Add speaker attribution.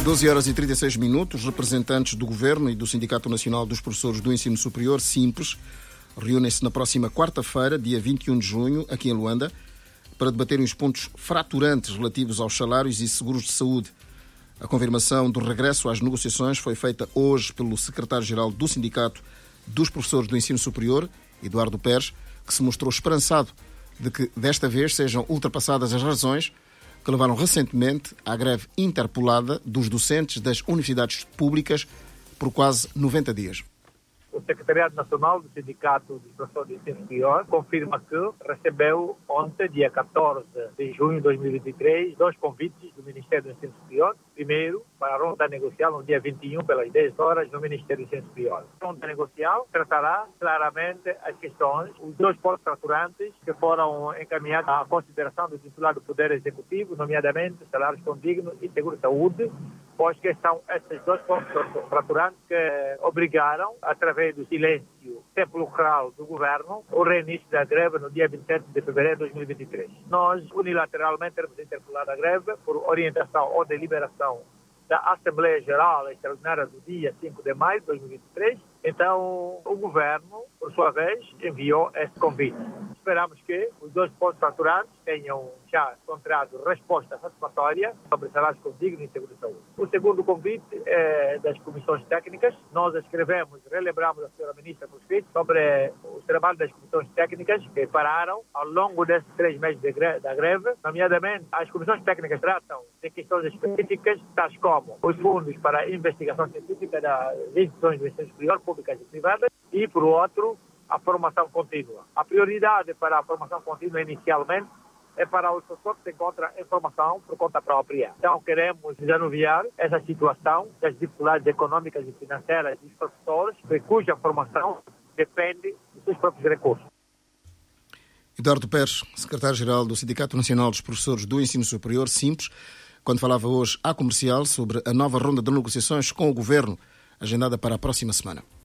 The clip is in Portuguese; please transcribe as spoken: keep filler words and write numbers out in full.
Speaker 1: doze horas e trinta e seis minutos, representantes do Governo e do Sindicato Nacional dos Professores do Ensino Superior, SINPES, reúnem-se na próxima quarta-feira, dia vinte e um de junho, aqui em Luanda, para debaterem os pontos fraturantes relativos aos salários e seguros de saúde. A confirmação do regresso às negociações foi feita hoje pelo secretário-geral do Sindicato dos Professores do Ensino Superior, Eduardo Pérez, que se mostrou esperançado de que desta vez sejam ultrapassadas as razões que levaram recentemente à greve interpolada dos docentes das universidades públicas por quase noventa dias.
Speaker 2: O Secretariado Nacional do Sindicato dos Professores de Ensino Superior confirma que recebeu ontem, dia catorze de junho de dois mil e vinte e três, dois convites do Ministério do Ensino Superior. Primeiro, para a ronda negocial no dia vinte e um, pelas dez horas, no Ministério do Ensino Superior. A ronda negocial tratará claramente as questões, os dois pontos fraturantes que foram encaminhados à consideração do titular do Poder Executivo, nomeadamente salários condignos e seguro-saúde, pois que são esses dois pontos fraturantes que obrigaram, através do silêncio sepulcral do governo, o reinício da greve no dia vinte e sete de fevereiro de dois mil e vinte e três. Nós, unilateralmente, temos interpelado a greve por orientação ou deliberação da Assembleia Geral Extraordinária do dia cinco de maio de dois mil e vinte e três. Então, o governo, por sua vez, enviou esse convite. Esperamos que os dois pontos fraturantes tenham já encontrado resposta satisfatória sobre salários condignos e seguro de saúde. O segundo convite é das comissões técnicas. Nós escrevemos, relembramos a senhora ministra por escrito sobre os trabalhos das comissões técnicas que pararam ao longo desses três meses de greve, da greve. Nomeadamente, as comissões técnicas tratam de questões específicas, tais como os fundos para a investigação científica das instituições do ensino superior, públicas e privadas, e, por outro, a formação contínua. A prioridade para a formação contínua, inicialmente, é para os professores que se encontram em formação por conta própria. Então, queremos desanuviar essa situação das dificuldades econômicas e financeiras dos professores, cuja formação depende dos seus próprios recursos.
Speaker 1: Eduardo Pérez, secretário-geral do Sindicato Nacional dos Professores do Ensino Superior, SINPES, quando falava hoje à Comercial sobre a nova ronda de negociações com o Governo, agendada para a próxima semana.